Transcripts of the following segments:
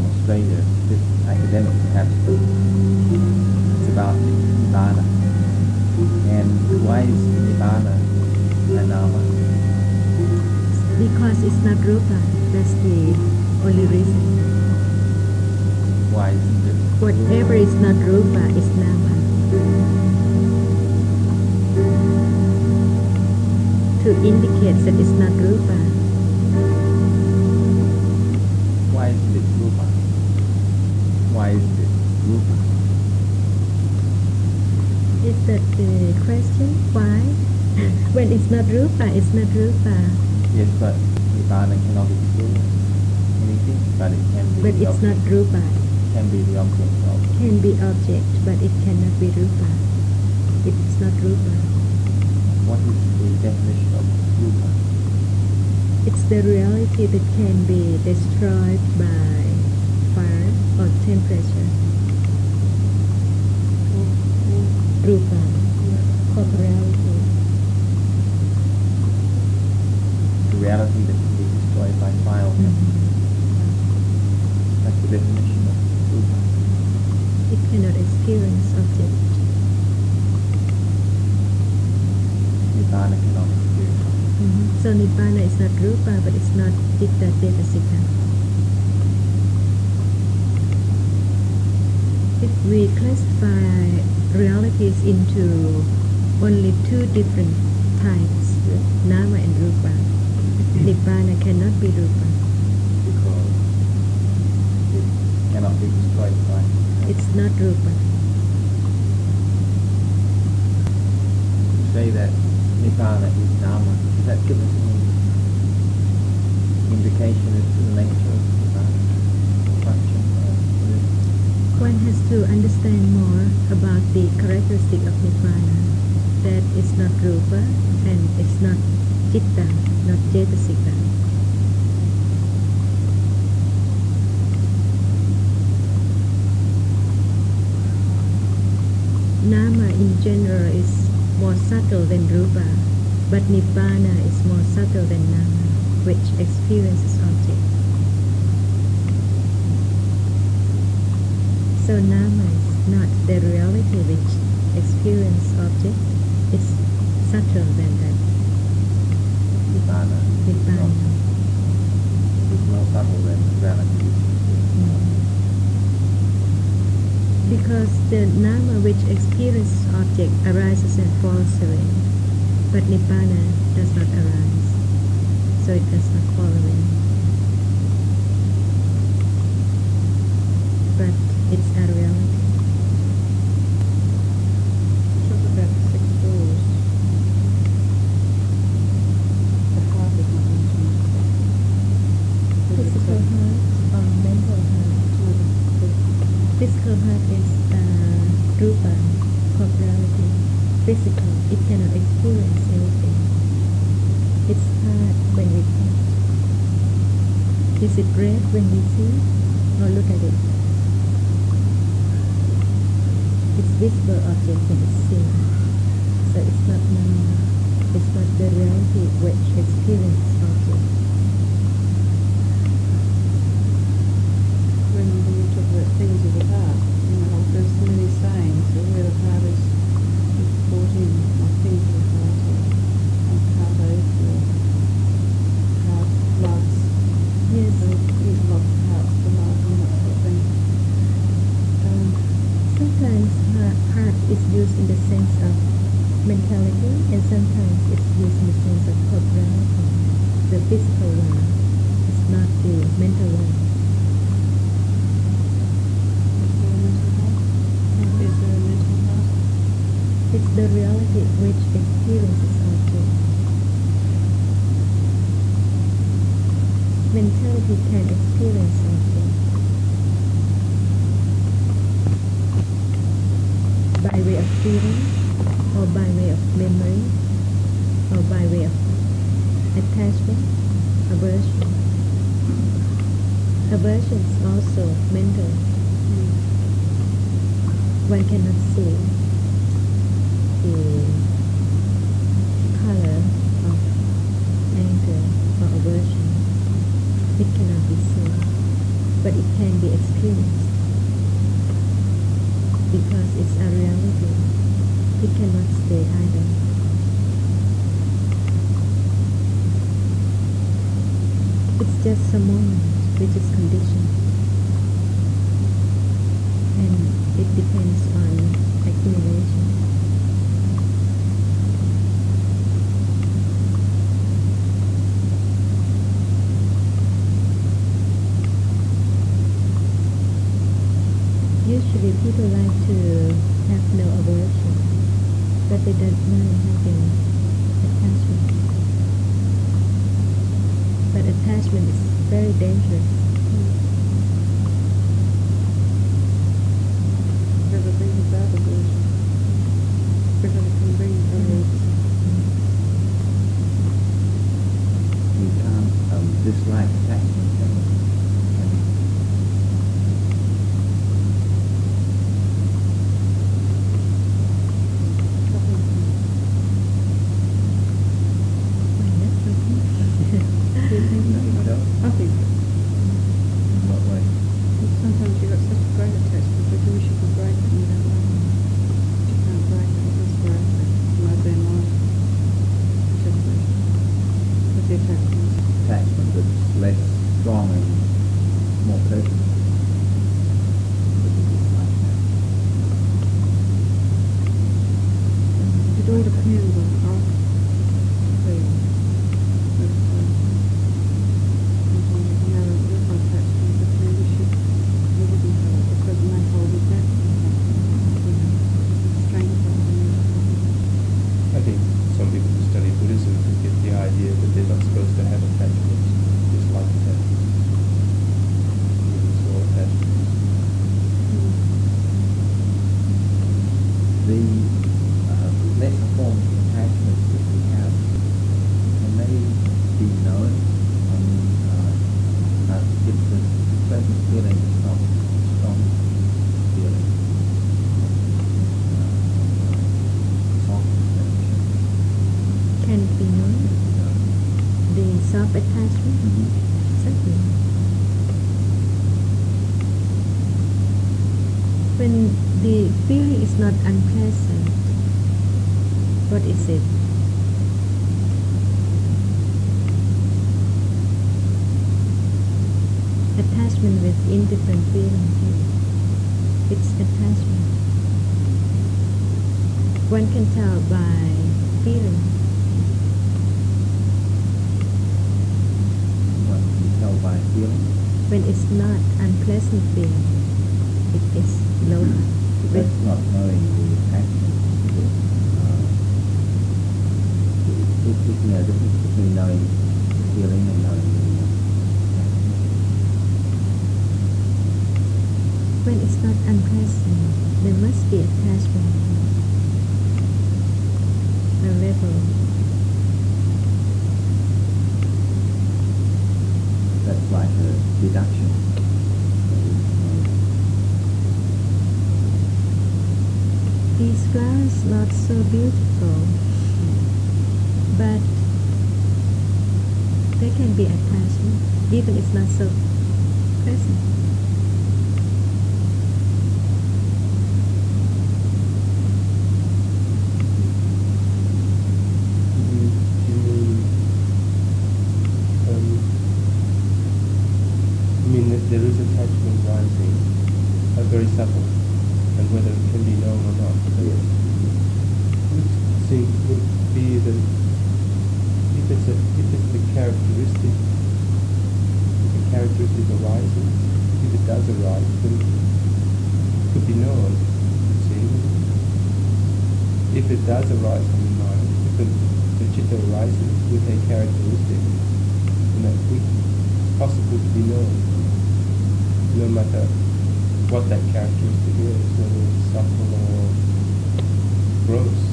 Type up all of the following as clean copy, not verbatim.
Australia, this academic perhaps, but it's about Nibbana. And why is Nibbana a Nama? Because it's not Rupa. That's the only reason. Why isn't it? Whatever is not Rupa is Nama. To indicate that it's not Rupa. Why isn't it Rupa? Why isn't it Rupa? Is that the question? Why? When it's not Rupa, it's not Rupa. Yes, but Nibbana cannot experience anything, but it can be But the it's not object. Rupa. Can be the object of. Can be object, but it cannot be Rupa. It's not Rupa. What is the definition of Rupa? It's the reality that can be destroyed by fire or temperature. Rupa, corporeality. The reality that can be destroyed by fire. That's the definition of Rupa. It cannot experience object. Nibbana cannot experience. So Nibbana is not Rupa, but it's not Citta Cetasika. If we classify realities into only two different types, Nama and Rupa, Nibbana cannot be Rupa. Because it cannot be destroyed by. It's not Rupa. You say that Nibbana is Nama. Does that give us any indication as to the nature of Nibbana? Function? One has to understand more about the characteristic of Nibbana. That it's not Rupa and it's not Citta, not Cetasika. Nama in general is more subtle than Rupa, but Nibbana is more subtle than Nama, which experiences object. So Nama is not the reality which experiences object, it's subtle than that. Nibbana Nibbana. is more subtle than reality. Because the Nama which experiences object arises and falls away, but Nibbana does not arise, so it does not fall away. But it's a reality. Talk about the six doors. The heart is not mentioned. Physical heart or mental heart? Physical heart is Rupa, corporality. Physical, it cannot experience anything. It's hard when we touch. Is it red when we see or look at it? It's visible object when it's seen. So it's not Nama. It's not the reality which experiences object. When you talk about things of the heart, there's so many sayings of where the heart is brought in, like things of the heart, or heart oath, or heart loves. Yes. So there's lots of hearts to love and that sort of thing. Sometimes heart is used in the sense of mentality, and sometimes it's used in the sense of corporality. The physical one is not the mental one. Is there a mental heart? It's the reality which experiences object. Mentality can experience object by way of feeling, or by way of memory, or by way of attachment, aversion. Aversion is also mental. One cannot see the color of anger or aversion. It cannot be seen. but it can be experienced because it's a reality. It cannot stay idle. It's just a moment which is conditioned, and it depends on accumulation. Usually people like to have no aversion, but they don't mind having attachment. But attachment is very dangerous. Never bring about aversion. Because it can bring aversion. You can't dislike attachment, can you? I think In what way? sometimes you've got such a great attachment, but you wish you could break it and you don't like it. But you can't break it, it just breaks it. Might be in life. It's just with the attachment. Attachment that's less strong and more personal. But it is like that. It all depends on how the sometimes you can have a little attachment, but you wish you wouldn't have it because it may hold you back. Strength of the I think some people who study Buddhism can get the idea that they're not supposed to have attachments, dislike attachments. It's all attachments. The lesser forms of attachments that we have, when they be known, it's a pleasant feeling, it's not a strong feeling. Soft attention. Can it be known? The self-attachment? Certainly. When the feeling is not unpleasant, what is it? Attachment with indifferent feeling. It's attachment. One can tell by feeling. One can tell by feeling. When it's not unpleasant feeling, it is low. That's not knowing the attachment. Isn't there a difference between knowing the feeling and knowing the attachment? When it's not unpleasant, there must be attachment. A level. That's like a deduction. These flowers not so beautiful, but there can be attachment, even it's not so pleasant. You mean that there is attachment rising, very subtle, and whether it can be known or not? Yes. Would be that if it's the characteristic, arises, if it does arise, then it could be known. See, if it does arise in the mind, if the chitta arises with a characteristic, then it's possible to be known, no matter what that characteristic is, whether it's subtle or gross.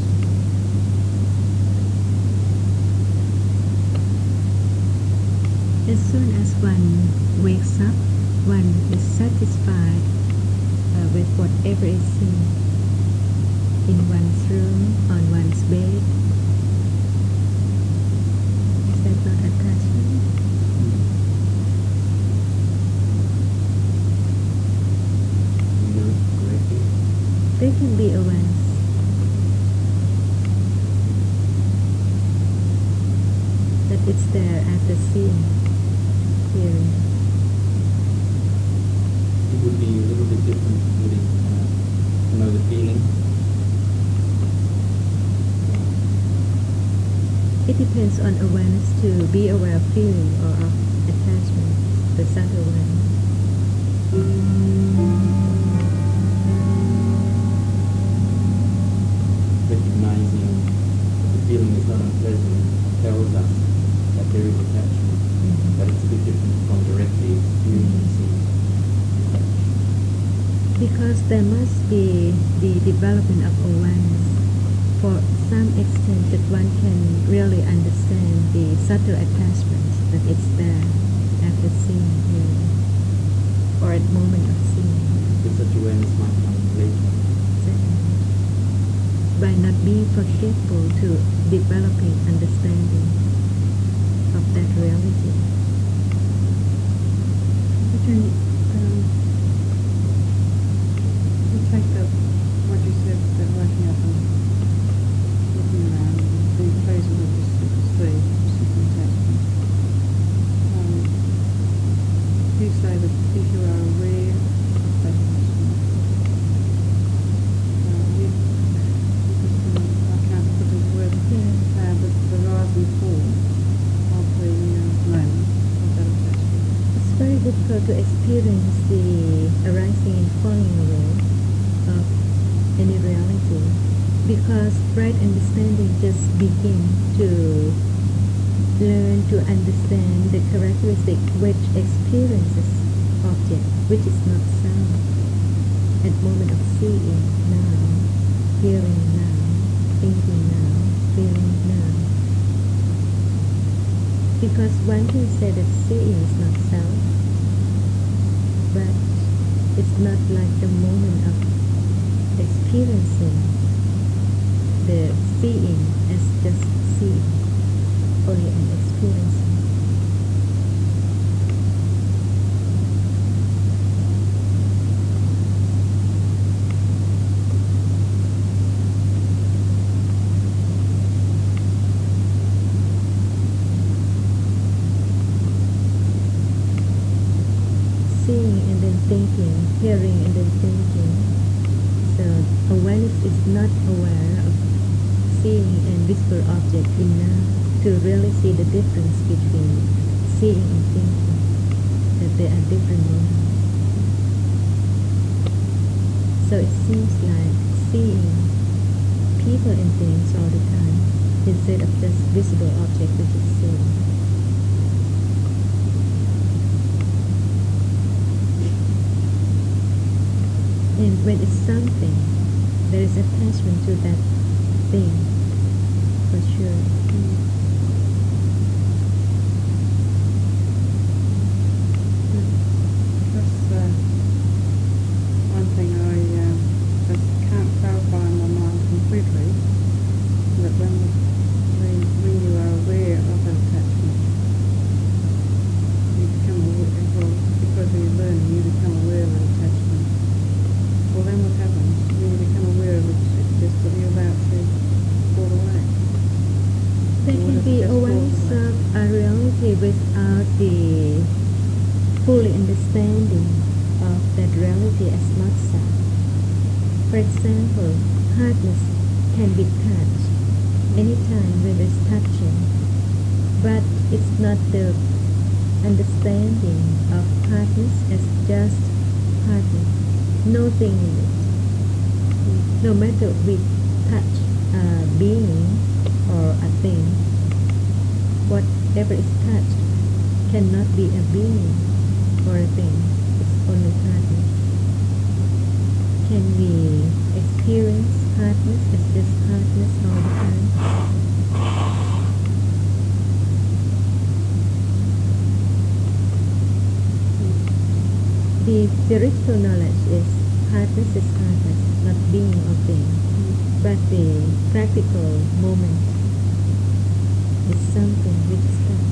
As soon as one wakes up, one is satisfied with whatever is seen in one's room, on one's bed. Is that not attachment? can be awareness. That it's there after seeing, hearing. It would be a little bit different, would it, to know the feeling? It depends on awareness to be aware of feeling or of attachment, the subtle awareness. Recognizing that the feeling is not unpleasant tells us that there is attachment, but it's a bit different from directly experiencing attachment. Because there must be the development of awareness for some extent that one can really understand the subtle attachment that it's there after seeing, hearing, or at moment of seeing. But such awareness might come later. By not being forgetful to developing understanding of that reality. Can you take what you said, the waking up and looking around and being pleased with what you see, seeking attachment. You say that if you are aware of that attachment, I can't put it into words, but the rise and fall of the moment of that attachment. It's very difficult to experience the arising and falling away of any reality because right understanding just begin to learn to understand the characteristic which experiences object which is not sound at moment of seeing now, hearing now, thinking now, feeling now. Because one can say that seeing is not self, but it's not like the moment of experiencing the seeing as just seeing, only an experiencing. Seeing and then thinking, hearing and then thinking. So awareness is not aware of seeing and visible object enough to really see the difference between seeing and thinking, that they are different moments. So it seems like seeing people and things all the time instead of just visible object which is seen. And when it's something, there is attachment to that thing, for sure. That's one thing I just can't clarify in my mind completely, that when you are aware of an attachment, you become aware, well, because you're learning, you become aware of an attachment. Well, then what happens? When you become aware of it, it's just that you're about to fall away. There can be awareness of a reality without the fully understanding of that reality as not self. For example, hardness can be touched anytime when there's touching, but it's not the understanding of hardness as just hardness, nothing in it. No matter we touch a being or a thing, whatever is touched cannot be a being or a thing. It's only hardness. Can we experience hardness as just hardness all the time? The spiritual knowledge is hardness is hardness, not being or thing. But the practical moment is something which is touched.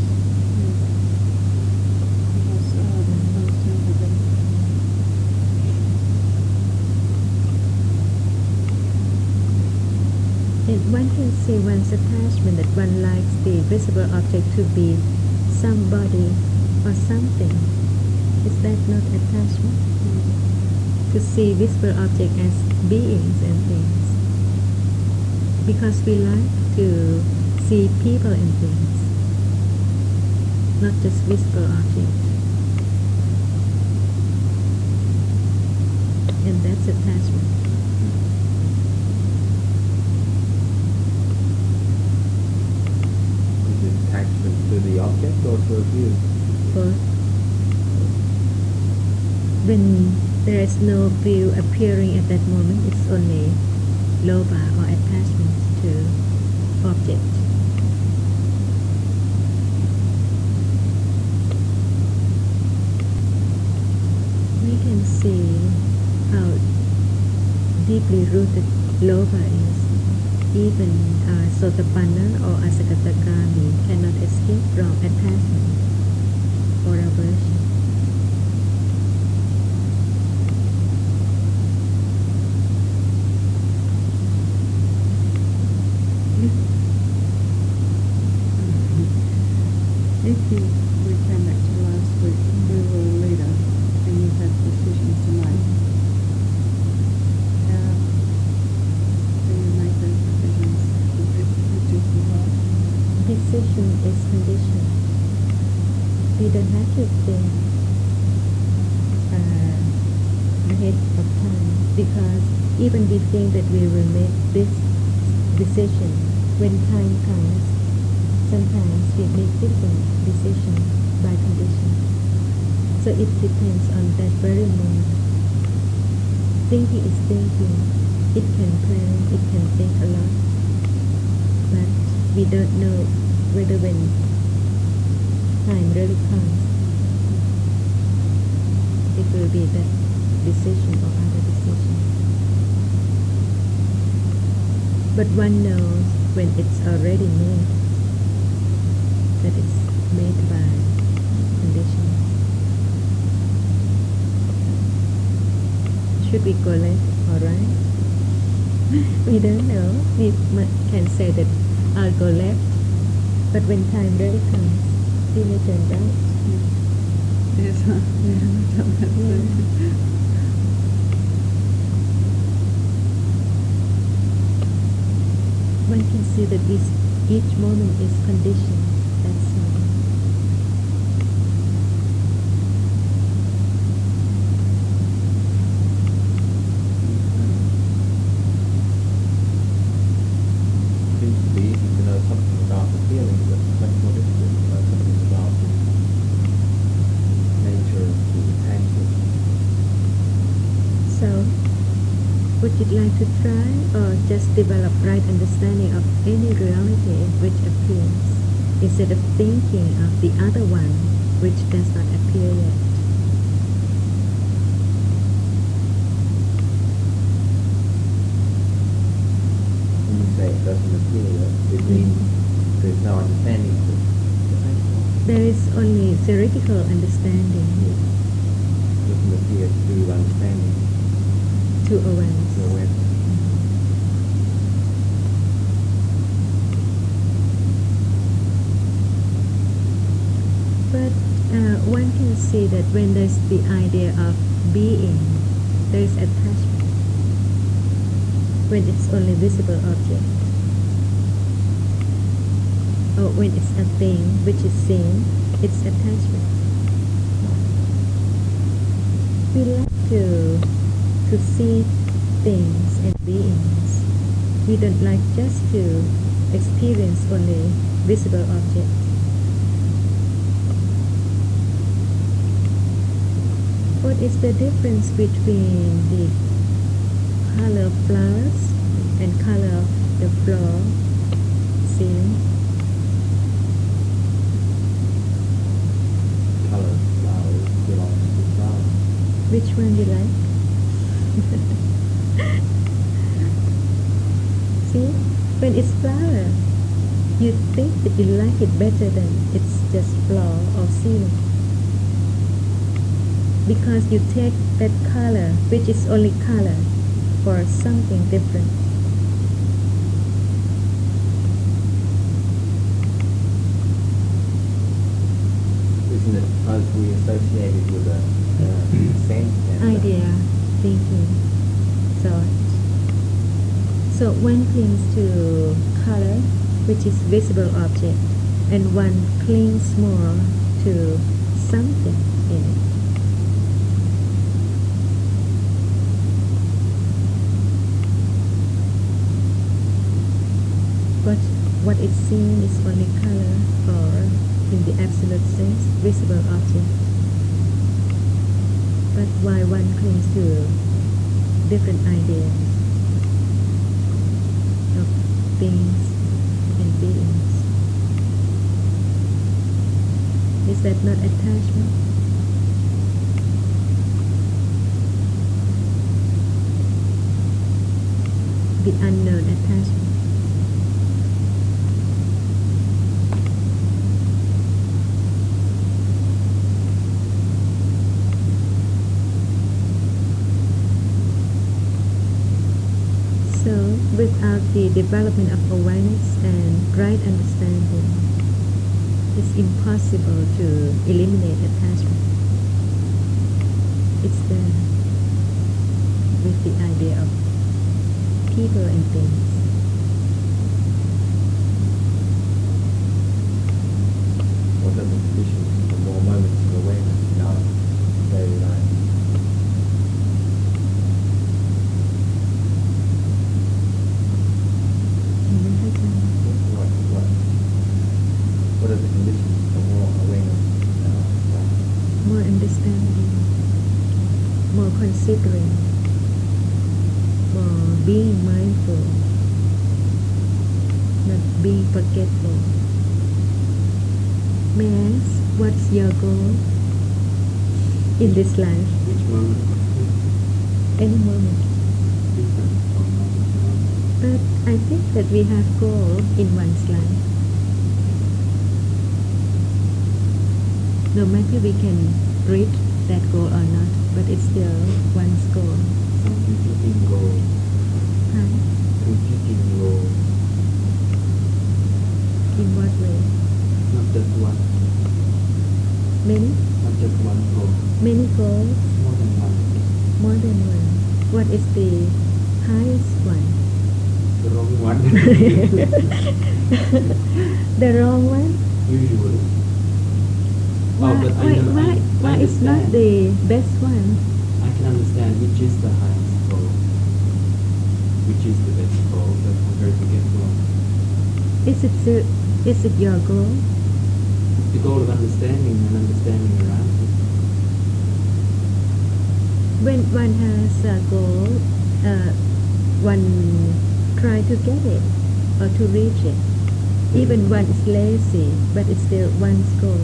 see one's attachment that one likes the visible object to be somebody or something. Is that not attachment? To see visible object as beings and things. Because we like to see people and things, not just visible objects. And that's attachment. Is it attachment to the object or to a view? For when there is no view appearing at that moment, it's only lobha or attachment to object. We can see how deeply rooted lobha is. Even Sotapanna or Asakatagami cannot escape from attachment or aversion. If we came back to last week, you were a leader and you had decisions to make. How do you make those decisions? Which is the right? Decision is condition. We don't have to think ahead of time, because even we think that we will make this decision, when time comes, sometimes we make different decisions by condition. So it depends on that very moment. Thinking is thinking. It can plan, it can think a lot, but we don't know whether when time really comes, it will be that decision or other decision. But one knows when it's already made, that it's made by condition. Should we go left or right? We don't know. We can say that I'll go left, but when time really comes, we may turn right. Yes, One can see that each moment is conditioned. That's all. Seems to be easy to know something about the feeling, but much more difficult to know something about the nature of the attachment. So, would you like to try or just develop right understanding of any reality which appears, instead of thinking of the other one which does not appear yet? When you say it doesn't appear, it means there's no understanding of it. There is only theoretical understanding It doesn't appear to understanding, to awareness. to awareness. But one can see that when there's the idea of being, there is attachment. When it's only visible object, or when it's a thing which is seen, it's attachment. We like to see things and beings. We don't like just to experience only visible objects. What is the difference between the color of flowers and color of the floor, ceiling? Colour of flowers belongs to flowers. Which one you like? See, when it's flower, you think that you like it better than it's just floor or ceiling. Because you take that color, which is only color, for something different. isn't it because we associate it with a sense and idea, thinking, thought. So one clings to color, which is visible object, and one clings more to something in it. But what is seen is only color, or in the absolute sense, visible object. But why one clings to different ideas of things and beings? Is that not attachment? The unknown attachment. So, without the development of awareness and right understanding, it's impossible to eliminate attachment. It's there with the idea of people and things. what are the conditions for more moments of awareness in our daily life? What are the conditions for more awareness in our life? More understanding, more considering, more being mindful, not being forgetful. May I ask, what's your goal in this life? Which moment Any moment. is different from moment to moment? But I think that we have goal in one's life. No matter we can reach that goal or not, but it's still one's goal. Some competing goals. Huh? Competing goals. In what way? Not just one. Many? Not just one goal. Many goals? More than one. More than one. What is the highest one? The wrong one. The wrong one? Usually. Why, but why is not understand. the best one? I can understand which is the highest goal, which is the best goal, but I'm very forgetful of it. Is it your goal? It's the goal of understanding and understanding around it. When one has a goal, one try to get it or to reach it. Even one is lazy, but it's still one's goal.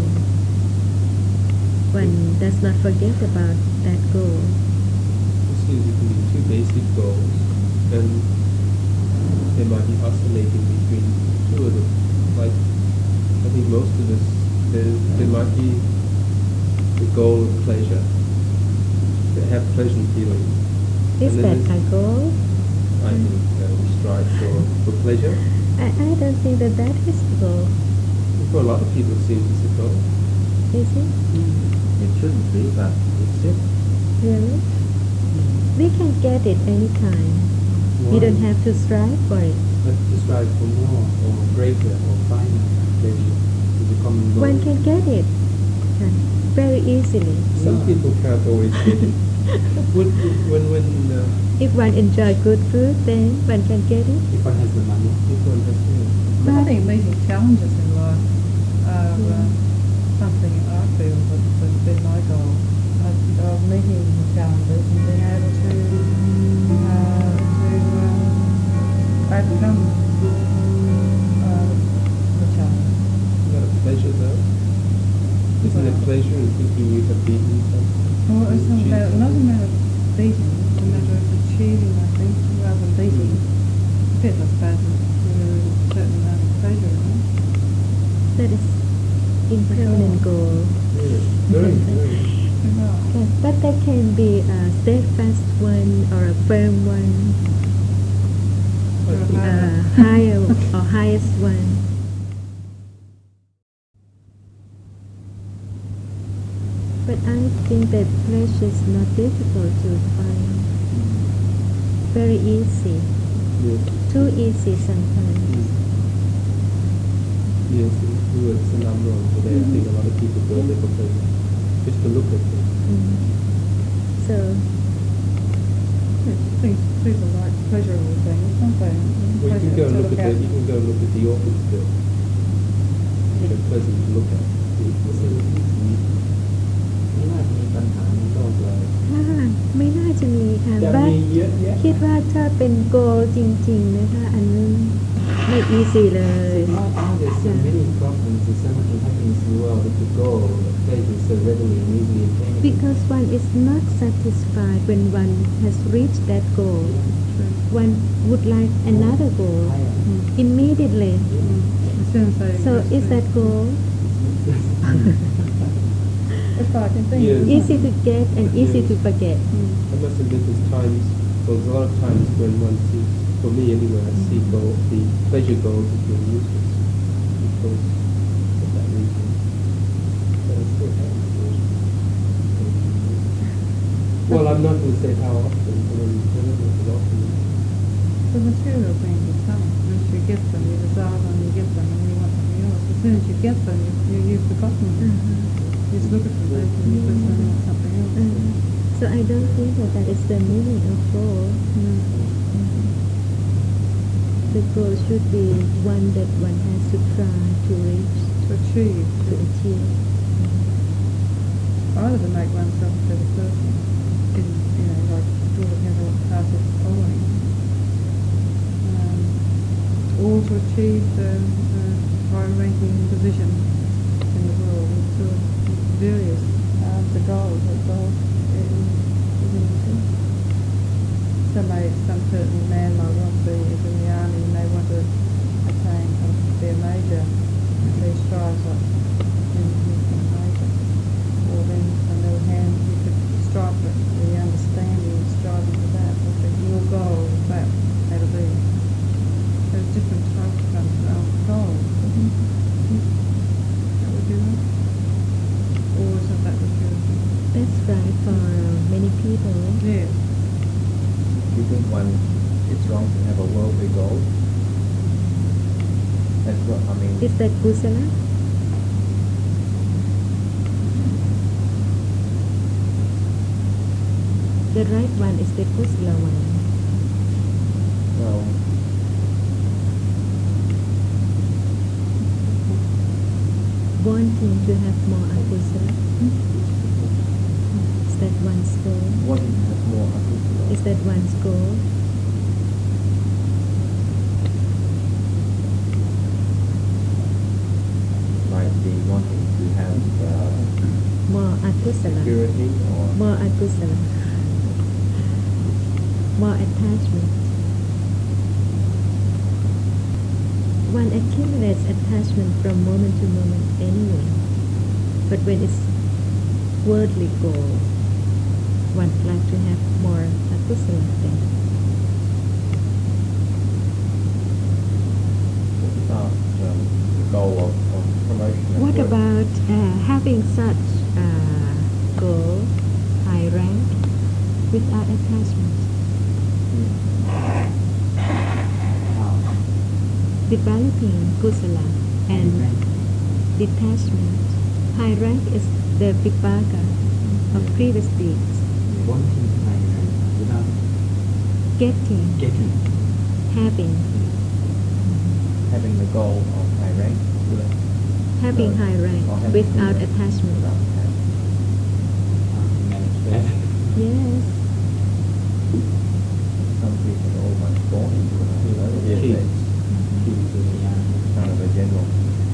One does not forget about that goal. See, there can be two basic goals, and they might be oscillating between two of them. Like, I think most of us, there might be the goal of pleasure, to have pleasant feelings. Is And then that a goal? I think we strive for pleasure. I don't think that is the goal. For a lot of people, it seems it's a goal. Is it? It shouldn't be, but it's it. Really? We can get it anytime. We don't have to strive for it. But to strive for more, or greater, or finer pleasure is a common goal. One can get it very easily. Some people can't always get it. When If one enjoy good food, then one can get it. If one has the money. people understand. I think meeting challenges in life are something I feel that's been my goal of meeting challenges and being able to overcome the challenge. Is that a pleasure though? Isn't it pleasure in thinking you have beaten something? Well, it's not a matter of beating, it's a matter of achieving, I think, rather than beating. Yes, I suppose there is a certain amount of pleasure in it. That is impermanent goal. Very, very. Right. Yes, but there can be a steadfast one or a firm one, I think a higher or highest one. But I think that pleasure is not difficult to find. Very easy. Yes. Too easy sometimes. Yes, it's a number of today. I think a lot of people go there for pleasure, just to look at it. So, I think people like pleasurable things, don't they? Well, you can go Pleasure to look at at. the, you can go look at the orchids there. They're pleasant to look at. The facilities. ไม่น่าจะมีปัญหาในโลกเลยไม่น่าจะมีค่ะจะบ้ามีเยอะแยะคิดว่าถ้าเป็นโกจริงๆนะคะ อันนั้นไม่ easy เลย Now there's so many problems, there's so much happiness in the world. If you go, the pleasure is so readily and easily attainable. Because one is not satisfied when one has reached that goal. One would like another goal immediately. As soon as they So reach is the- that goal It's like a thing. Yes. isn't it? easy to get and easy to forget? I must admit there's times, well, there's a lot of times when one sees, for me anyway, I see the pleasure goals as being useless because of that reason. But I still have it. Well, I'm not going to say how often, but I'm telling you how often. The material things are the same. Once you get them, you desire them, you get them, and you want something else. As soon as you get them, you've forgotten them. You just look at them later and you think you want something else. So I don't think that is the meaning of goal. The goal should be one that one has to try to reach, To achieve. to achieve. Either to make oneself a better person, like Buddha never passes following, or to achieve the high-ranking position in the world. It's sort of various the goals that God is into. Some certain man might want to be in the army, may want to attain to be a major, and he strives up in becoming a major. Or then, on the other hand, you could strive for the understanding and striving for that, or that your goal is that, that'll be. There's different types of goals. That would be right. Or isn't that what you're thinking? That's right for many people. Yes. Do you think it's wrong to have a worldly goal? That's what I mean. Is that kusala? The right one is the kusala one. Well, Wanting to have more akusala. Is that one's goal? wanting to have more akusala. Is that one's goal? Might be wanting to have More akusala. security or More akusala. More attachment. One accumulates attachment from moment to moment anyway. But when it's worldly goal, one like to have more akusala thing. what about the goal of promotion? at What work? about having such goal, high rank, without attachment? Developing kusala and detachment. High rank is the vipaka of previous deeds. Wanting high rank without Getting, getting. having, Having the goal of high rank having No. high rank Or having without the- attachment. without attachment. Manage that. Yes. Some people are almost born into it. You know, Yeah. it's kind of a general.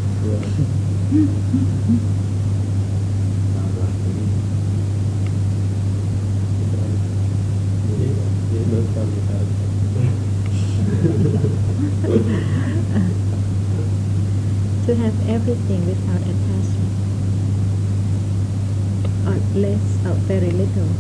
Sounds like to me. Yeah, no fun without it. To have everything without attachment. Or less or very little.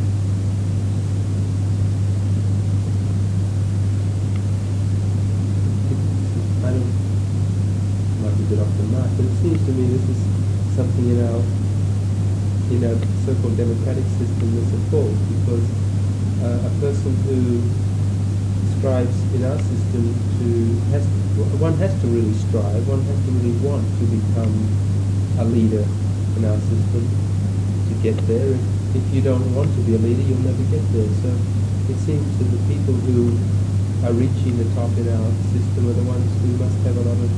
I don't, might be a bit off the mark, but it seems to me this is something in our in a so-called democratic system is a fault, because a person who strives in our system one has to really strive, one has to really want to become a leader in our system to get there. If you don't want to be a leader, you'll never get there. So it seems that the people who are reaching the top in our system are the ones who must have a lot of...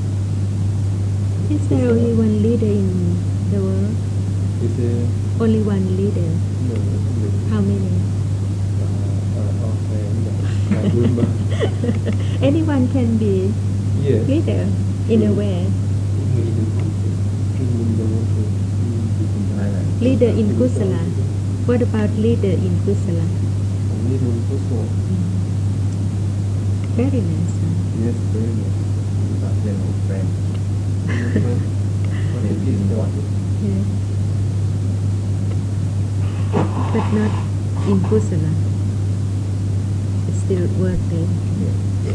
Is there only one leader in the world? Is there... Only one leader? No, not really. How many? Offhand, I can't remember. Anyone can be Yes. leader in a way. Even if you want to. Even when you don't want to. in Thailand. Leader in Kusala. What about leader in Kusala? Leader in Kusala. Very nice. Huh? Yes, very much. But general friend. What They did you didn't start want with? Yeah. But not in Kusala. It's still work there. Yes.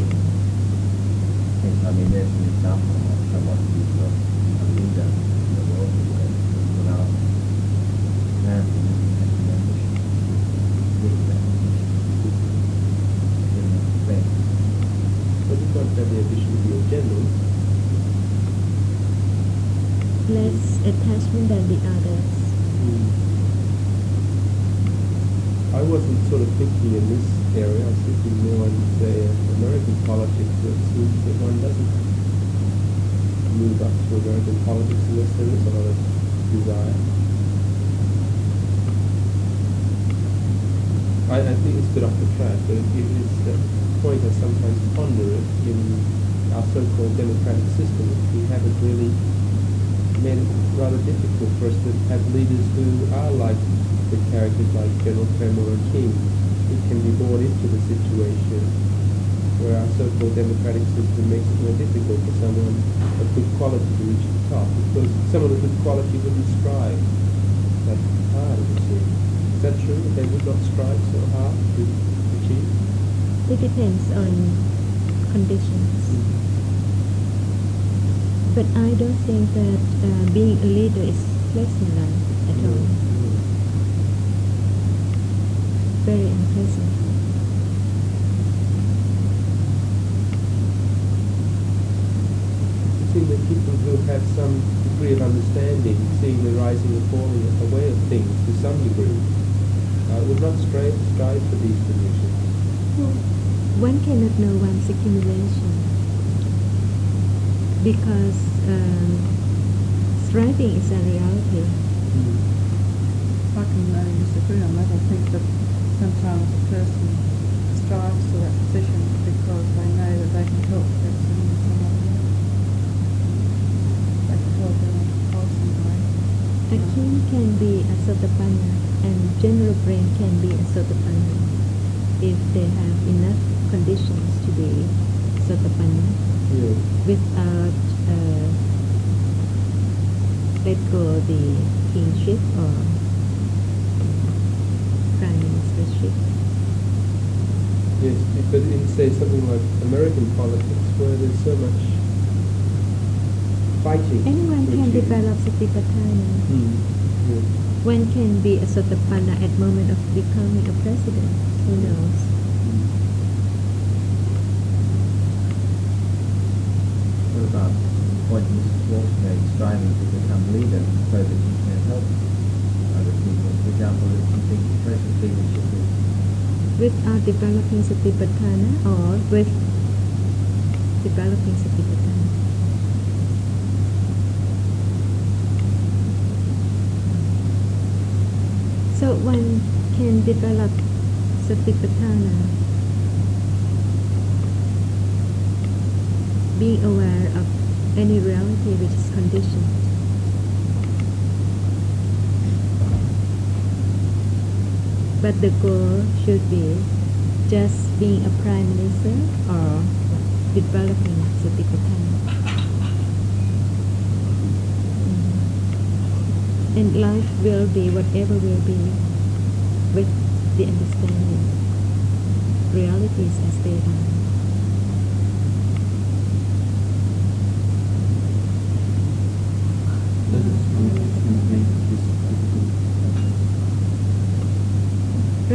I mean, there's an example of someone who's not a leader in the world without apparently having the ambition to get that position. General friend. But you can't have the ambition to be a general. Less attachment than the others. I wasn't sort of thinking in this area. I was thinking more in, say, American politics. Where it seems that one doesn't move up to American politics unless there is a lot of desire. I think it's a bit off the track, but it is a point I sometimes ponder it in our so-called democratic system. We haven't really made it rather difficult for us to have leaders who are like the characters like General Prem or King, who can be brought into the situation, where our so-called democratic system makes it more difficult for someone of good quality to reach the top, because someone of good quality wouldn't strive that hard, it seems. Is that true? They would not strive so hard to achieve? It depends on conditions. But I don't think that being a leader is pleasant at all. Very unpleasant. It seems that people who have some degree of understanding, seeing the rising and falling away of things to some degree, would not strive for these positions. One cannot know one's accumulation because striving is a reality. I can only disagree on that. I think that sometimes a person strives for that position because they know that they can help the person in some other way. They can help in a wholesome way. A king can be a sotapanna and general brain can be a sotapanna if they have enough conditions to be sotapanna Yeah. without let go the kingship or prime ministership. Yes, but in, say, something like American politics, where there's so much fighting. Anyone to can achieve. develop satipatthana. Yeah. One can be a sotapanna at moment of becoming a president. Who knows? What about the point Mrs. Walsh made, striving to become leader so that you can help other people? For example, if you think the present leadership is Without developing satipatthana or with developing satipatthana. So one can develop satipatthana being aware of any reality which is conditioned. But the goal should be just being a prime minister or developing satipatthana. And life will be whatever will be with the understanding realities as they are. Does it make this difficult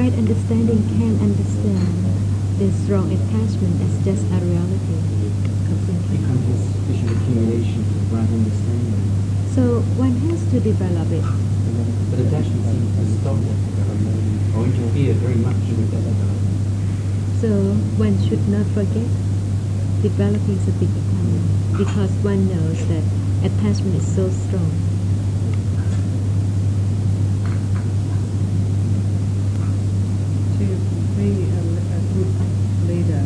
right understanding can understand the strong attachment as just a reality. Becomes a sufficient accumulation for right understanding. So one has to develop it. But attachment seems to stop that development or interfere very much with that development. So one should not forget developing Satipatthana because one knows that attachment is so strong. To be a good leader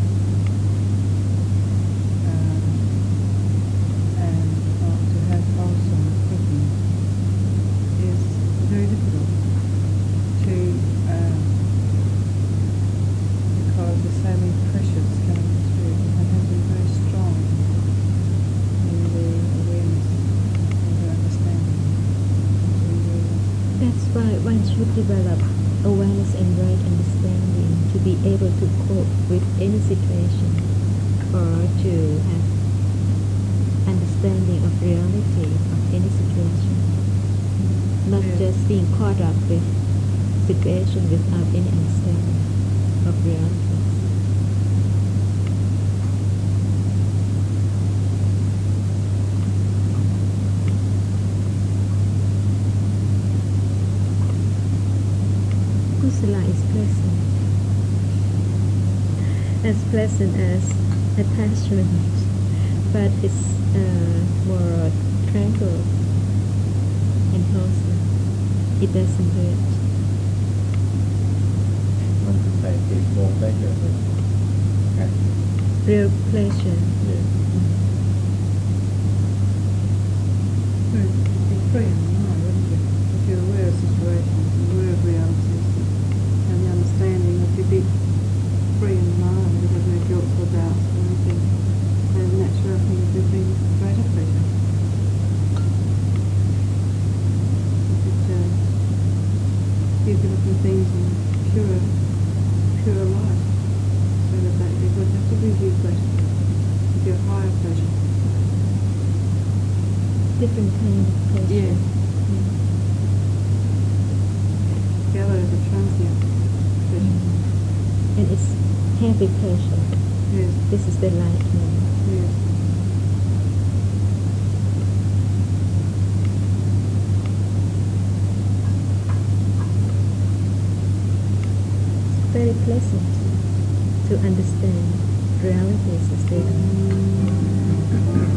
and to have wholesome thinking is very difficult to because there's so many pressures coming through. One has to be very strong in the awareness and the understanding. That's why one should develop awareness and right understanding to be able to cope with any situation or to have understanding of reality of any situation. Not just being caught up with situation without any understanding of reality. Kusala is pleasant, as pleasant as attachment, but it's more tranquil and wholesome. It doesn't hurt. One could say it gives more pleasure than attachment. Real pleasure. Yes. Be free in the mind, wouldn't you? If you're aware of situations, aware of realities, and the understanding of your big free in the mind, you have no guilt or doubts or anything, then naturally I think it would bring greater pleasure. You could keep looking things in pure light, so that it would have to give you pleasure, give you a higher pleasure. Different kind of pleasure. Yeah. The other is a transient pleasure. And it's heavy pleasure. Yes, This is the light one. yes. Very pleasant to understand realities as they are.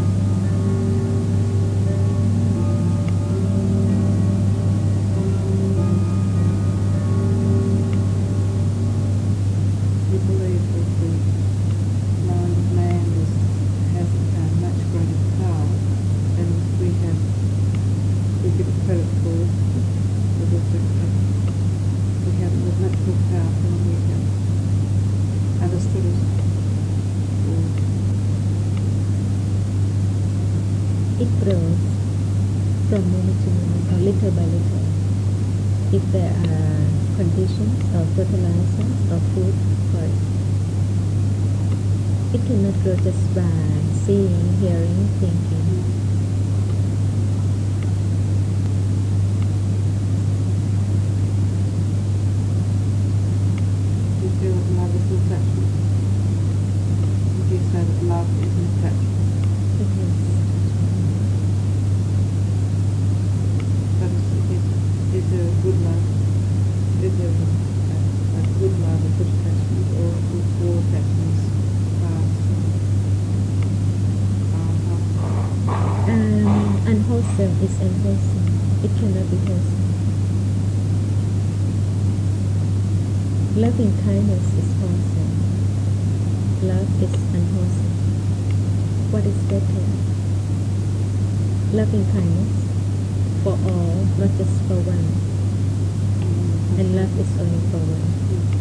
We believe that the mind of man has a much greater power than we give it credit for. We have much more power than we have understood it. It grows from moment to moment or little by little. If there are conditions or fertilizers or food for it, it cannot grow just by seeing, hearing, thinking. You feel that love is an attachment. Would you say that love is an attachment? It is. But is there a good love? Is there a good love, a good attachment, or all attachments Unwholesome is unwholesome. It cannot be wholesome. Loving kindness is wholesome. Love is unwholesome. What is better? Loving kindness for all, not just for one. And love is only for one.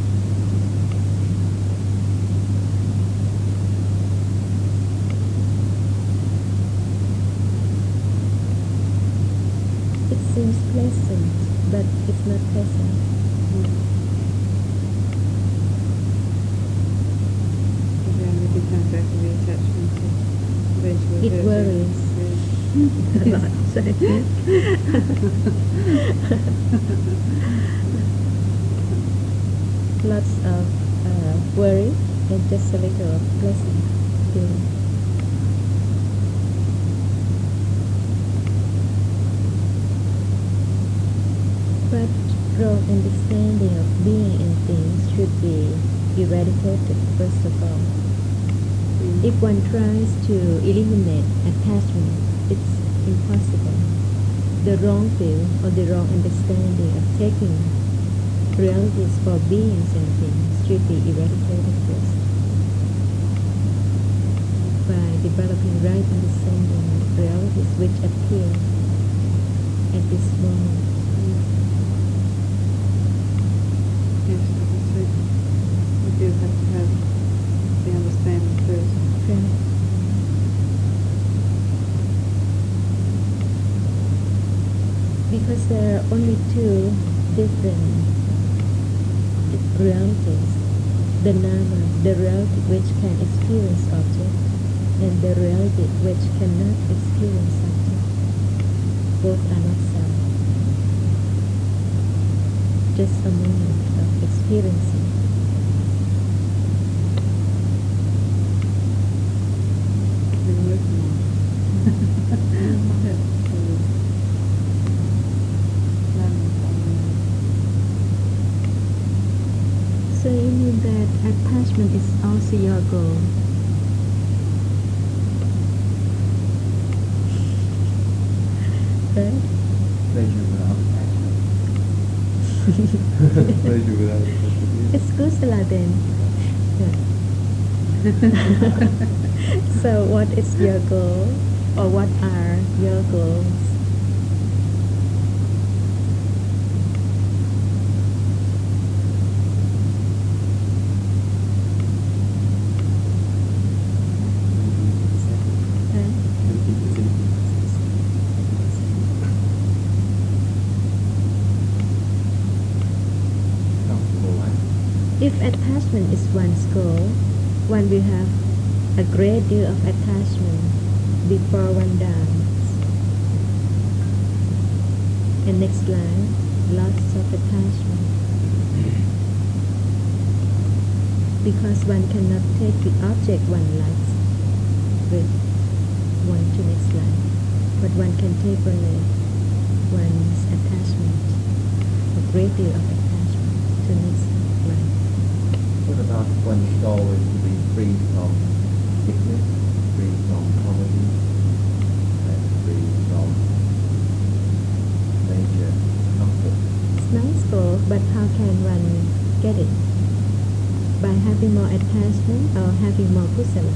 It seems pleasant, but it's not pleasant. Then we can come back to the attachment eventually. It worries. A lot. So, lots of worry and just a little of pleasant feeling. But wrong understanding of being and things should be eradicated first of all. If one tries to eliminate attachment, it's impossible. The wrong view or the wrong understanding of taking realities for beings and things should be eradicated first. By developing right understanding of realities which appear at this moment. Yes, so we do have to have the understanding first. Right. Because there are only two different realities. The nama, the reality which can experience object, and the reality which cannot experience object. Both are not self. Just a moment of experiencing. Been working on So you mean that attachment is also your goal? Right? Pleasure without attachment. Pleasure without attachment. It's kusala then. So what is your goal? Or what are your goals? Huh? Comfortable life. If attachment is one's goal, one will have a great deal of attachment before one dies. And next line, lots of attachment. Because one cannot take the object one likes with one to next line, but one can take only one's attachment, a great deal of attachment to next line. What about one's goal is to be free from sickness, free from poverty, and free from major comfort? It's nice goal, but how can one get it? By having more attachment or having more kusala?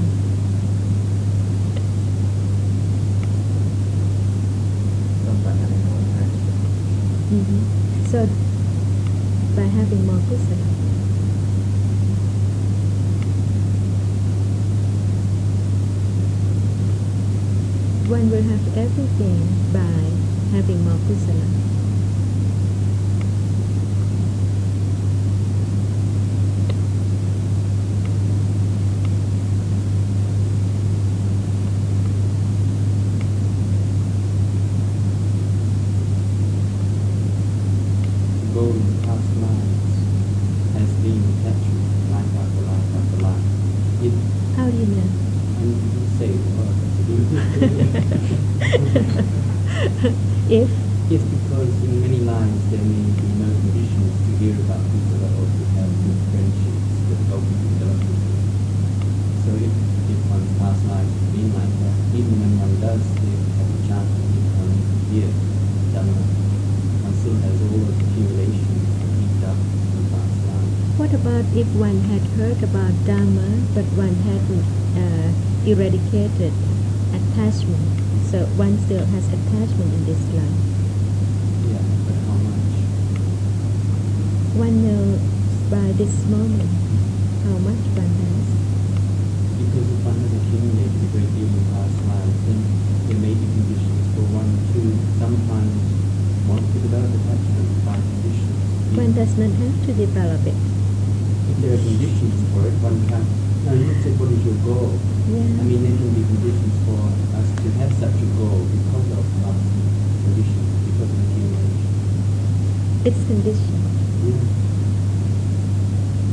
Not by having more attachment. So, by having more kusala. One will have everything by having more kusala. The goal in the past lives has been attachment, life after life after life. It, How do you know? and you say the word, If yes, because in many lives there may be no conditions to hear about people or to have good friendships that help you develop with them. So if one's past lives have been like that, even when one does have a chance to hear Dhamma, one still has all of the accumulation heaped up from past lives. what about if one had heard about Dharma, but one hadn't eradicated attachment? So one still has attachment in this life. Yeah, but how much? One knows by this moment how much one has. Because if one has accumulated a great deal in past lives, then there may be conditions for one to sometimes want to develop attachment by conditions. One does not have to develop it. If there are conditions for it, one can. Now you said, what is your goal? Yeah. I mean, there can be conditions for us to have such a goal because of conditions, because of accumulation. It's conditioned. Yeah.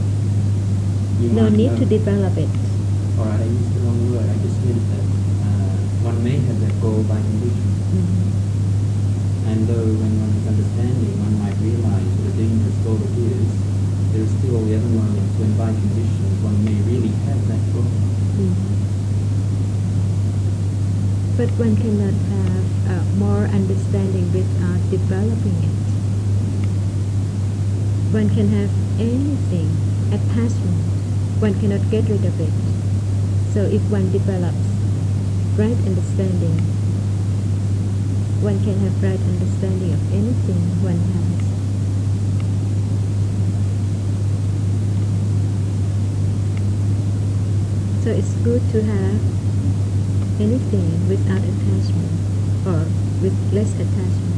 you No might need to know. develop it. Alright, I used the wrong word. I just meant that one may have that goal by condition. And though when one is understanding, one might realize what a dangerous goal it is, there are still the other moments when by conditions one may really have that goal. But one cannot have more understanding without developing it. One can have anything, attachment, one cannot get rid of it. So if one develops right understanding, one can have right understanding of anything one has. So it's good to have anything without attachment or with less attachment.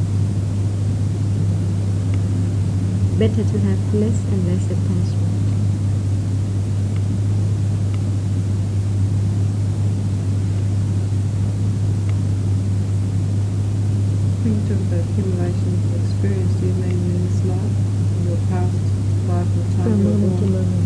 Better to have less and less attachment. When you talk about accumulation of experience, do you mean in this life, in your past life, or time From you were moment to born? moment.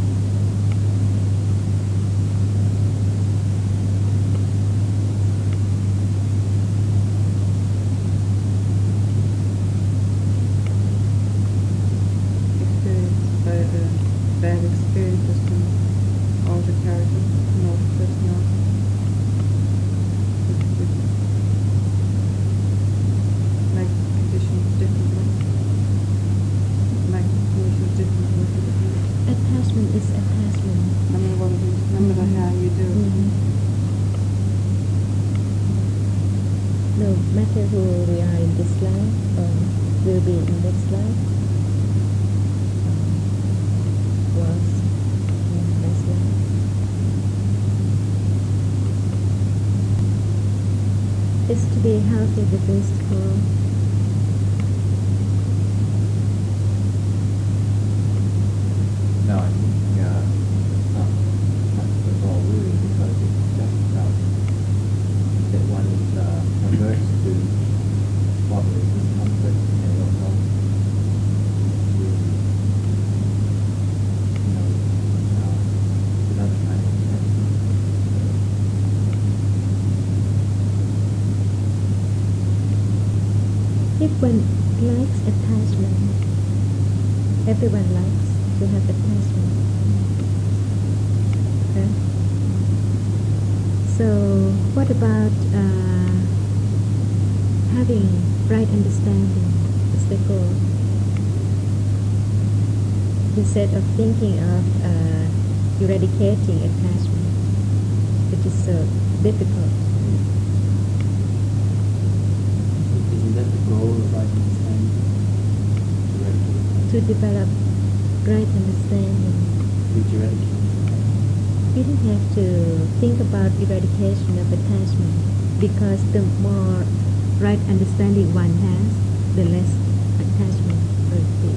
Experience, bad experiences can alter character and alter personality. Make conditions differently. Make conditions differently. Attachment is attachment. No matter what it is, no matter how you do it. No matter who we are in this life or will be in next life, was in next life. It's to be healthy, the best goal. No, I think that's the goal really, because it's just that one is averse to bodily discomfort and also to, another kind of attachment. If one likes attachment, everyone likes to have attachment. Okay? So, what about having right understanding as the goal? Instead of thinking of eradicating attachment, which is so difficult. Isn't that the goal of right understanding? To eradicate To develop right understanding. which eradicate. You don't have to think about eradication of attachment, because the more right understanding one has, the less attachment will be.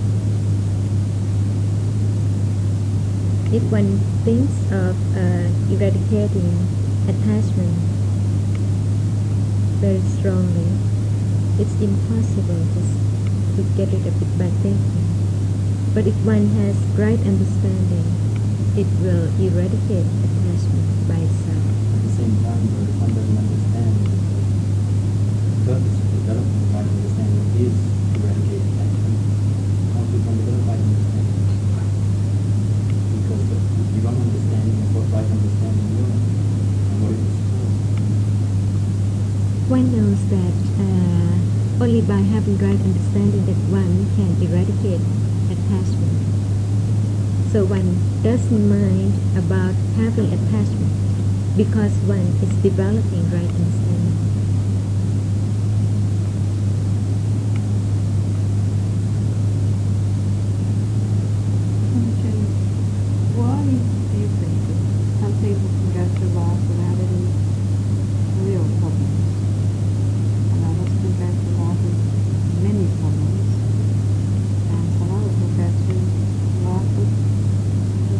If one thinks of eradicating attachment very strongly, it's impossible to get rid of it by thinking. But if one has right understanding, it will eradicate attachment by itself. At the same time, though, if one doesn't understand that the purpose of developing right understanding is to eradicate attachment, how should one develop right understanding? Because the wrong understanding of what right understanding was and what it was for. One knows that only by having right understanding that one can eradicate attachment. So one doesn't mind about having attachment because one is developing right understanding. Why do you think that some people can go through life without any real problems, and others can go through life with many problems, and some others will go through life with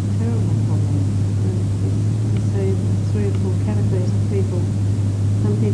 terrible problems? And you see three or four categories of people. Some people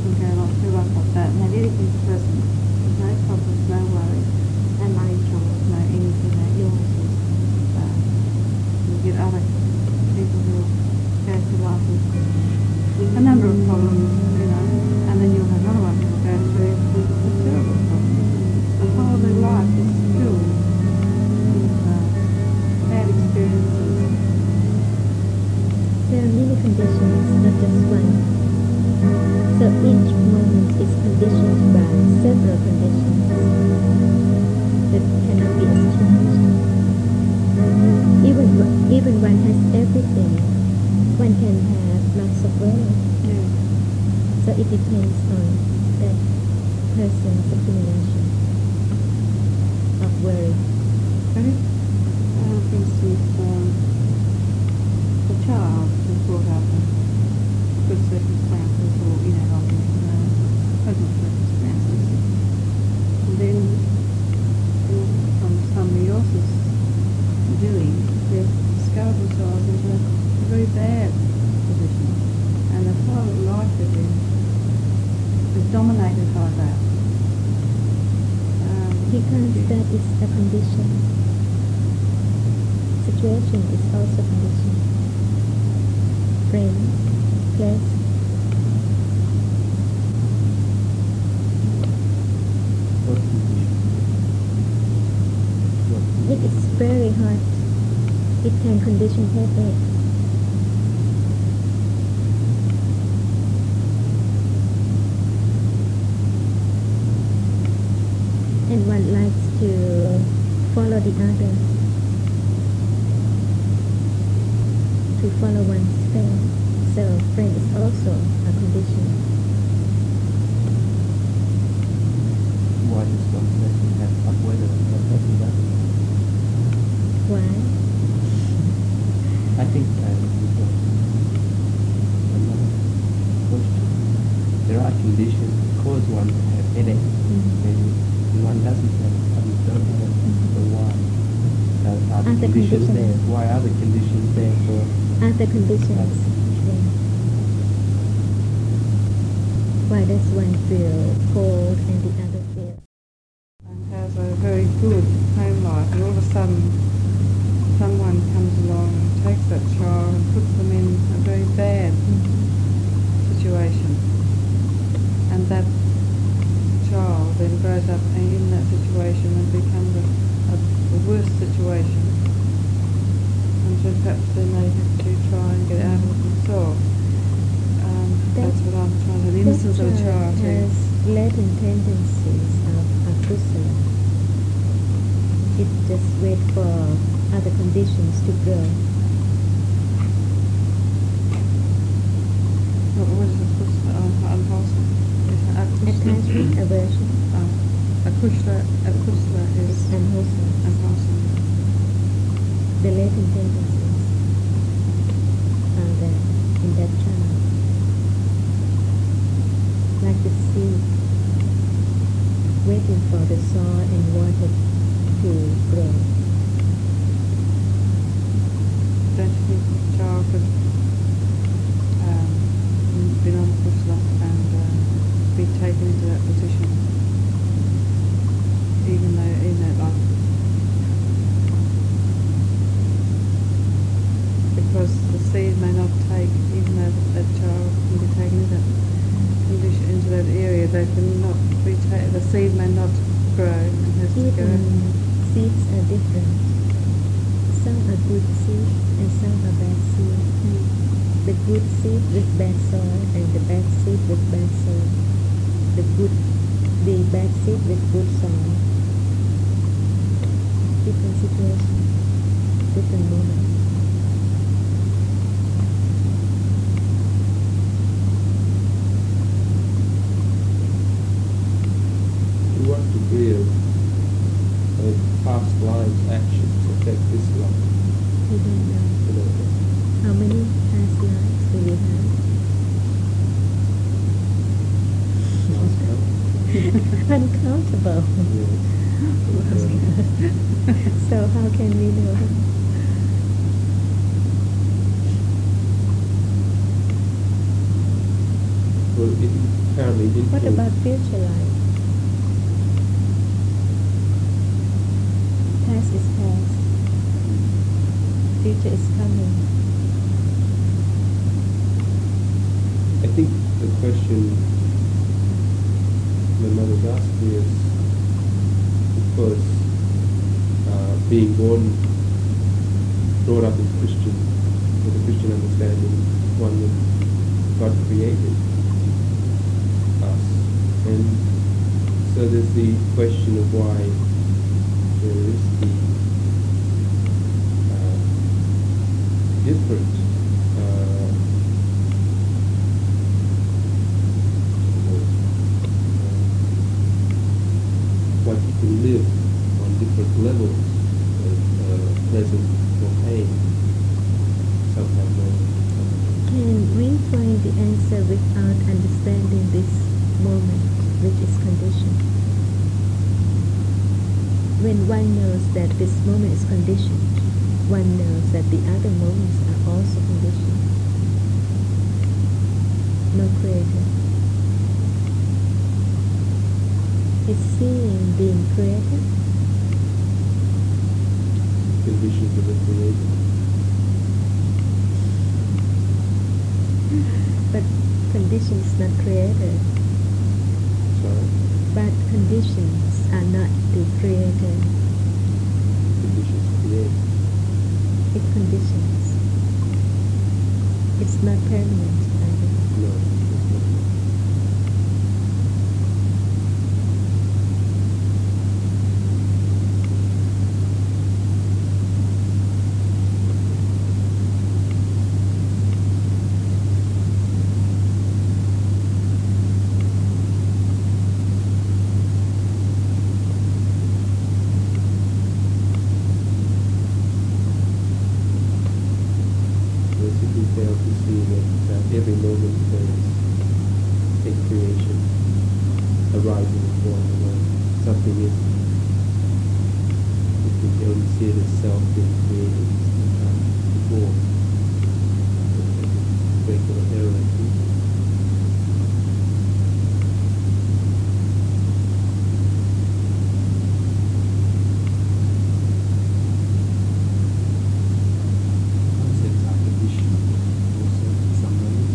can have lots of worry. Yeah. So it depends on that person's accumulation of worry. But if, for instance, a child is brought up in good circumstances or, like in pleasant circumstances, and then from somebody else's doing, they've discovered themselves into a very bad position, and the whole life they're in is dominated by that. Because that is a condition. Situation is also condition. Friends, place. What condition? What It is very hard. It can condition headache. And one likes to follow the other, to follow one's friend. So friend is also a condition. Why does one person have up weather and one person doesn't? Why? I think we've got another question. There are conditions that cause one to have headache, and one doesn't have, others don't have. So why? Are the conditions there? Why are the conditions there for Other conditions. other conditions? Yeah. Why does one feel cold and the other feel? And has a very good home life, and all of a sudden someone comes along and takes that child and puts them in a very bad situation, and that child then grows up in that situation and becomes a worse situation, and so perhaps then they have to try and get out of it themselves. That's what I'm trying to, the innocence of a child. Has latent tendencies of kusala. It just wait for other conditions to grow. What is it? Unwholesome? Attachment, aversion Akusala is is unwholesome. unwholesome. The latent tendencies are there in that child. Like the seed waiting for the soil and water to grow. Don't you think the child could be on kusala and be taken into that position, even though in that life? Because the seed may not take, even though that child can be taken into that condition, into that area, they cannot be taken. The seed may not grow and has to go. Seeds are different. Some are good seeds and some are bad seeds. The good seed with bad soil and the bad seed with bad soil. The bad seed with good soil. Different situations, different moments. To what degree of past lives actions affect this life? We don't know. You know, How many past lives do we have? Uncountable. So how can we know? Well, it apparently influences. What about future life? Past is past. Future is coming. I think the question my mother's asked me is because being brought up in Christian, with a Christian understanding, one that God created us. And so there's the question of why there is the different levels of pleasant or pain. Self-abnormal. Can we find the answer without understanding this moment, which is conditioned? When one knows that this moment is conditioned, one knows that the other moments are also conditioned. No creator. Is seeing being created? Conditions of the creator. But conditions not created. Sorry? But conditions are not the creator. Conditions create. It conditions. It's not permanent either. No, it's not. Basically fail to see that every moment there is a creation arising and falling away. Something is. If we only see it as self being created before, it's a great deal of error in thinking. Concepts are conditioned also in some ways.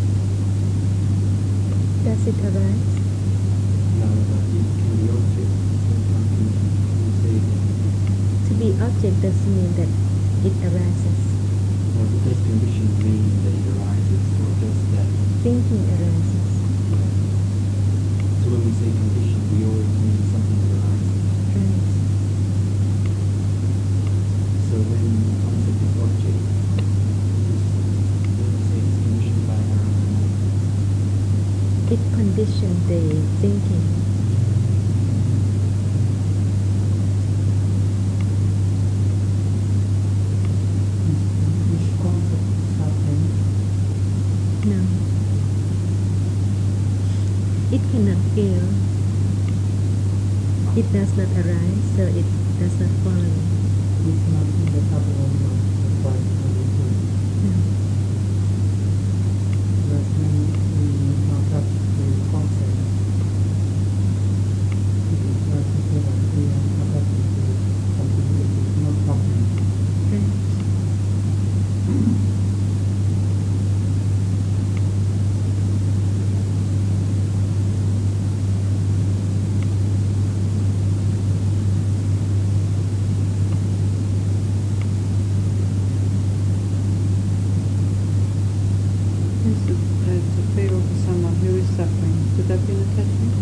Does it arise? No, but it can be object. So one can say that To be object doesn't mean that it arises. well, does condition mean that it arises or just that? Thinking arises. So when we say condition, we always mean something that arises. Right. So when the concept is object, when we say it's conditioned by our It conditioned the thinking. Which concept is happening? No. It cannot feel. It does not arise, so it does not follow. It's nothing that happened on the point of the No. That means we not have the concept. It is not something that we are not having to something that is not happening. Right. To feel for someone who is suffering, would that be an attachment?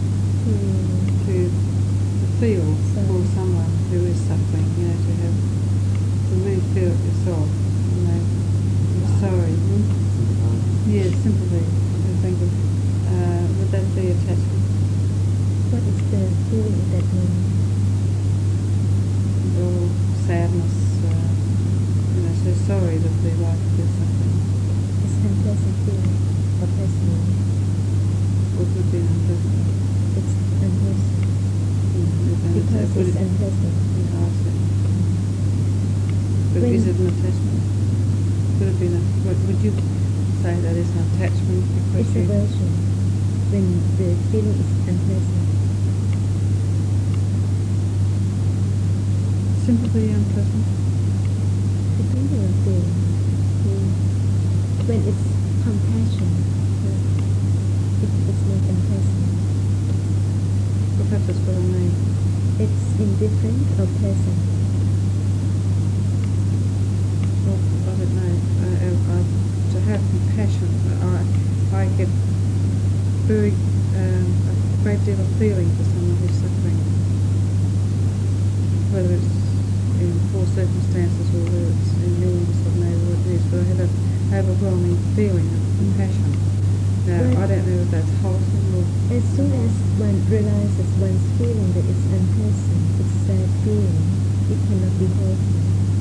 To feel for someone who is suffering, to really feel it yourself, you're sorry. Yeah, sympathy. I think of, would that be attachment? What is the feeling at that moment? Or sadness, so sorry that the life is suffering. It's unpleasant feeling or pleasant. What would be unpleasant? It's unpleasant because Would it's it- unpleasant. Yeah, I see. But When- is it an attachment? Could it be would you say that is an attachment? Because It's you- aversion when the feeling is unpleasant. Sympathy unpleasant? Depending on feeling. When it's compassion, it's not unpleasant. Perhaps that's what I mean. It's indifferent or pleasant. Well, I don't know. To have compassion, I get very a great deal of feeling for someone who's suffering, whether it's in poor circumstances or whether it's in illness, I don't know what it is, but I have an overwhelming feeling of compassion. Now, I don't know if that's wholesome or As soon as one realizes one's feeling that it's unpleasant, it's sad feeling, it cannot be wholesome.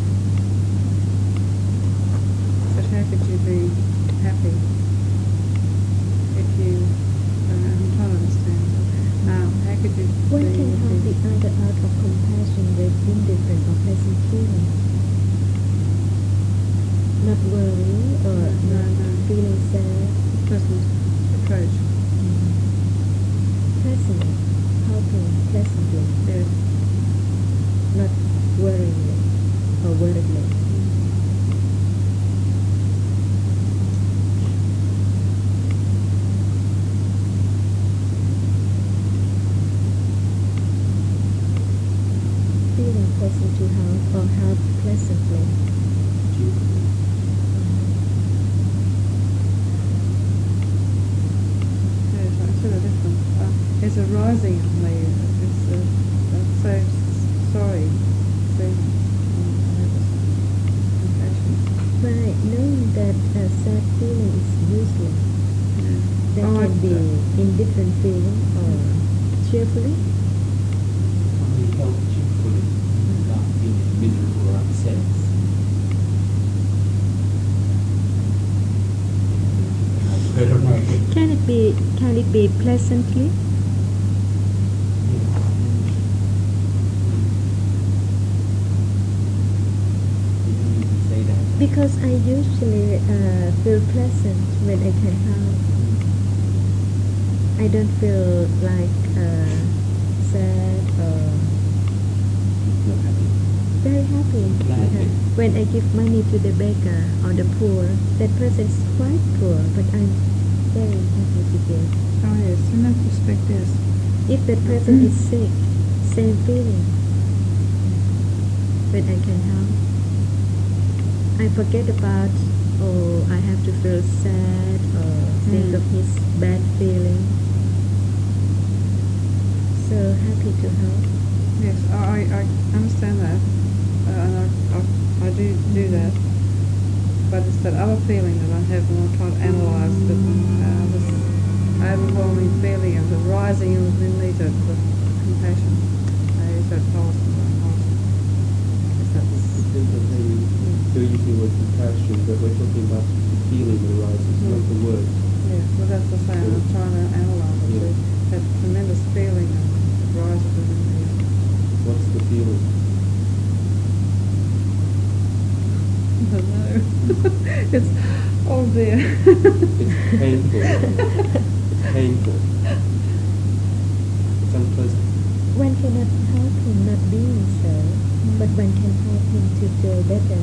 But how could you be happy if you, I'm trying to understand, how could you One be can have happy? the other out of compassion with indifferent or pleasant feelings. Not worrying or No, not no. feeling sad. Pleasant approach. Pleasant, helping pleasantly, Yes. not worryingly or worriedly. Feeling pleasant to help or help pleasantly. Yes, it's sort of different. It's arising in me. It's I'm so sorry. So, compassion. By knowing that a sad feeling is useless, Yeah. there Oh, can be indifferent feeling or cheerfully. Only help cheerfully, not feeling miserable or upset. I don't know. Can it be pleasantly? You don't need to say that. Because I usually feel pleasant when I can help. I don't feel like sad or You're happy. very happy. Glad. When I give money to the beggar or the poor, that person is quite poor, but I'm very happy to give. Oh yes, in that respect, yes. If that person is sick, same feeling. When I can help, I forget about, oh, I have to feel sad or think of his bad feeling. So happy to help. Yes, I understand that, and I do that. But it's that other feeling that I have when I try to analyse that this overwhelming feeling of the rising within me, the compassion. I use that policy. You're using the word compassion, but we're talking about the feeling that arises, not the word. Yeah, well that's the same. I'm trying to analyse it. Yeah. That tremendous feeling that rises within me. What's the feeling? I don't know. It's, oh dear. It's painful. It's painful. It's unpleasant. One cannot help him not being so, but one can help him to feel better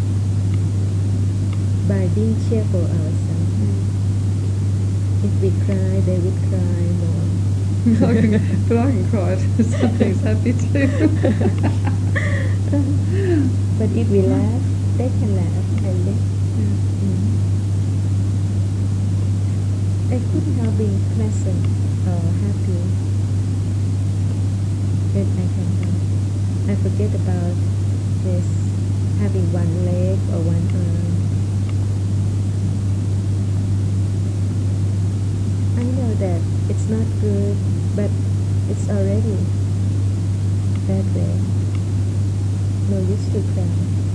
by being cheerful ourselves. If we cry, they would cry more. But I can cry too. Something's happy too. But if we laugh, they can laugh, and they, I couldn't help being pleasant or happy when I can help. I forget about this having one leg or one arm. I know that it's not good, but it's already that way. No use to cry.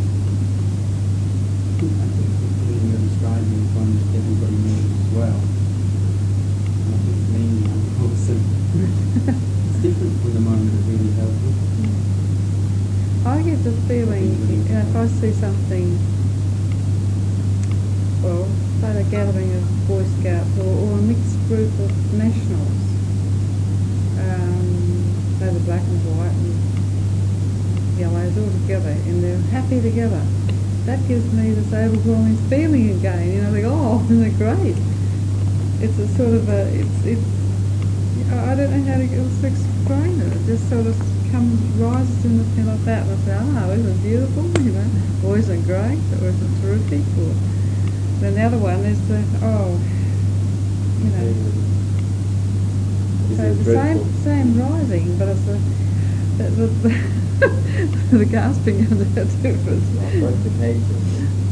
I think the feeling you're describing is one that everybody knows as well. And I think it's mainly unwholesome. It's different from the moment of really helping. I get the feeling, if I see something, well, say a gathering of Boy Scouts or a mixed group of nationals, say the black and white and yellows all together, and they're happy together. That gives me this overwhelming feeling again, you know, like, oh, isn't it great? It's a sort of a, it's I don't know how to explain it. It just sort of rises in the thing like that, and I say, isn't it beautiful, you know, or isn't it great, or isn't it terrific, or then the other one is the, you know, Is so it the dreadful? same rising, but it's the gasping of the difference. On both occasions,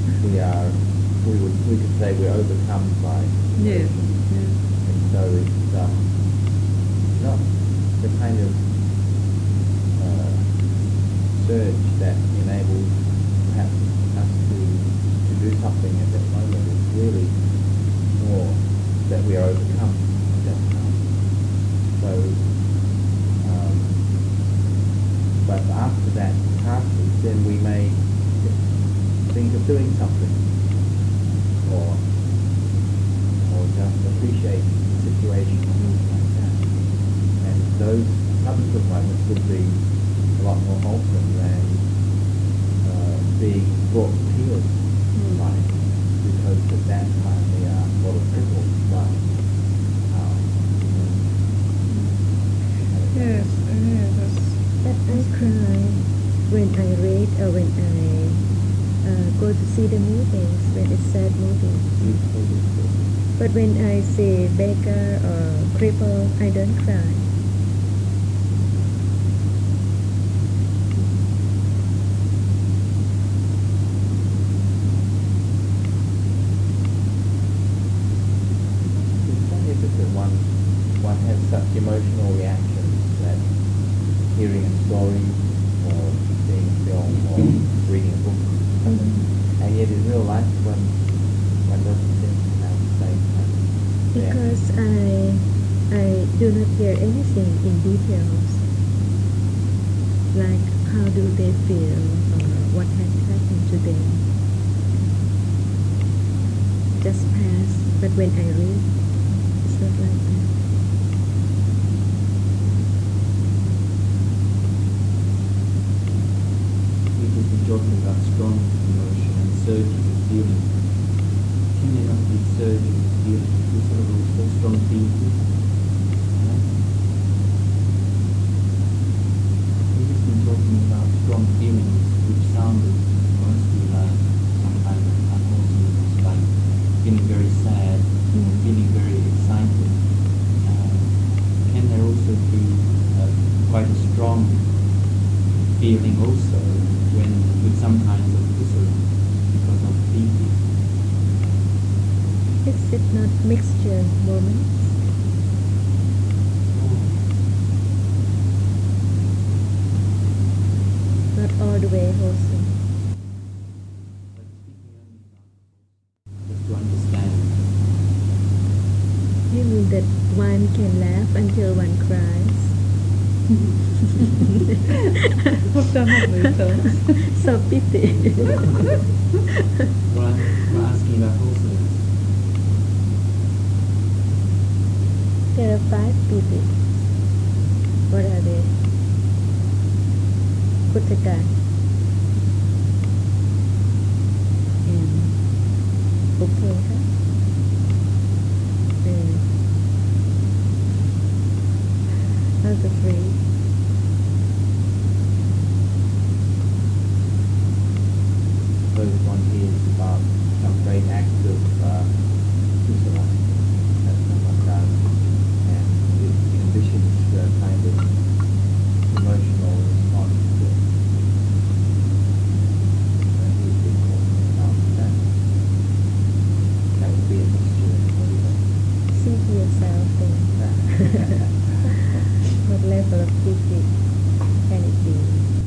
we could say we're overcome by Yes, emotion. yeah. And so it's not the kind of surge that enables perhaps us to do something at that moment is really more that we are overcome at that time. So, but after that passes, then we may think of doing something, or just appreciate the situation or something like that. And those subsequent moments would be a lot more wholesome than being brought to tears by it, because at that time we are sort of crippled by Yes, But I cry when I read or when I go to see the movies, when it's sad movies. But when I see beggar or cripple, I don't cry. It's significant one has such emotional reactions that hearing a story or seeing a film or reading a book, and yet in real life one doesn't seem to have the same kind of reaction. Because I do not hear anything in details, like how do they feel or what has happened to them. Just pass, but when I read, it's not like that. We've just been talking about strong emotion and surges of feeling. Can there not be surges of feeling? We sort of also strong feelings. Right? We've just been talking about strong feelings, which sounded mostly like some kind of unwholesomeness, like feeling very sad, or feeling very excited. Can there also be quite a strong feeling also when with some kinds of dissonance because of thinking? Is it not mixture moments? Not all the way wholesome. But speaking only about just to understand. You mean that one can laugh until one cries? I've done that many times. So pity. Well, I'm asking about wholesomeness. There are 5 piti. What are they? Kuttaka and Upeka and other 3. First one here is about some great acts of kusala that someone does, and it envisions the kind of emotional response to it. And he's been talking about that. That would be a mixture anyway. See to yourself then. What level of piti can it be?